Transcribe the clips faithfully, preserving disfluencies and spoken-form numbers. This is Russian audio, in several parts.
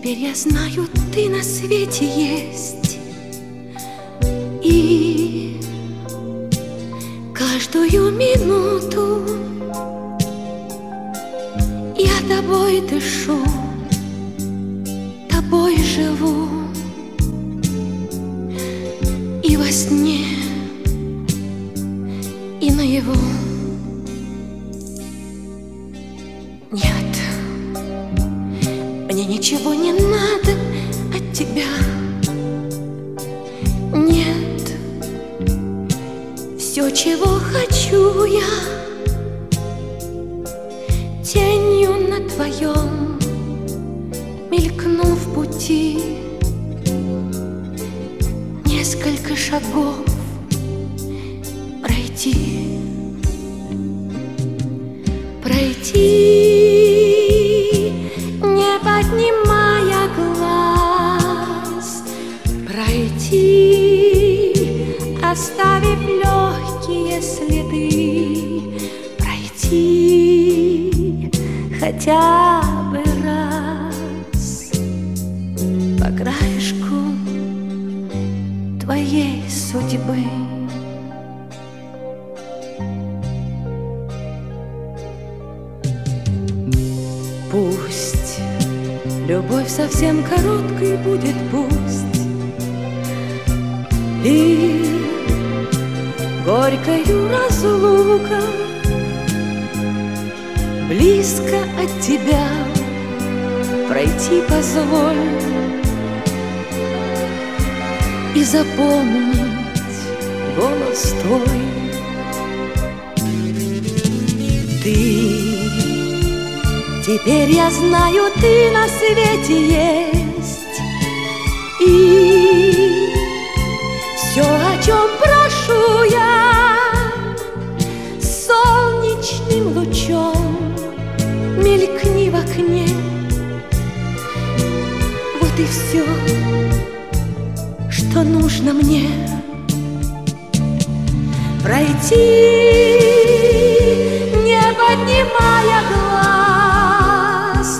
Теперь я знаю, ты на свете есть, и каждую минуту я тобой дышу, тобой живу, и во сне, и наяву. Нет, мне ничего не надо от тебя. Нет, все, чего хочу я, тенью на твоем мелькну в пути. Несколько шагов пройти, пройти, не поднимая глаз, пройти, оставив легкие следы, пройти хотя бы раз по краешку твоей судьбы. Пусть любовь совсем короткой будет, пусть и горькою разлука, близко от тебя пройти позволь и запомнить голос твой. Ты, теперь я знаю, ты на свете есть, и все, о чем прошу я, солнечным лучом мелькни в окне. Вот и все, что нужно мне. Пройти, не поднимая глаз,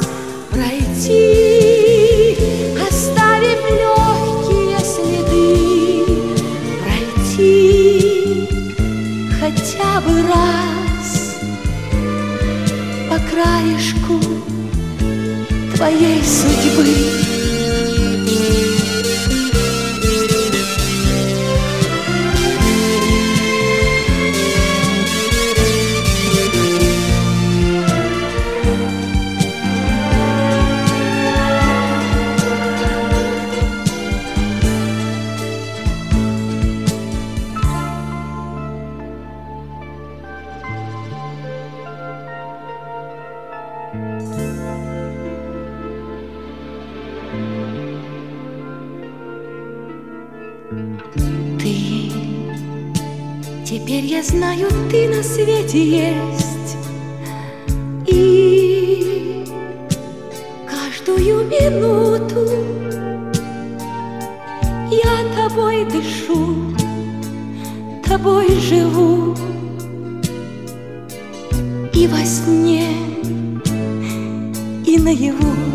пройти, оставив легкие следы, пройти хотя бы раз по краешку твоей судьбы. Ты, теперь я знаю, ты на свете есть, и каждую минуту я тобой дышу, тобой живу, и во сне, и наяву.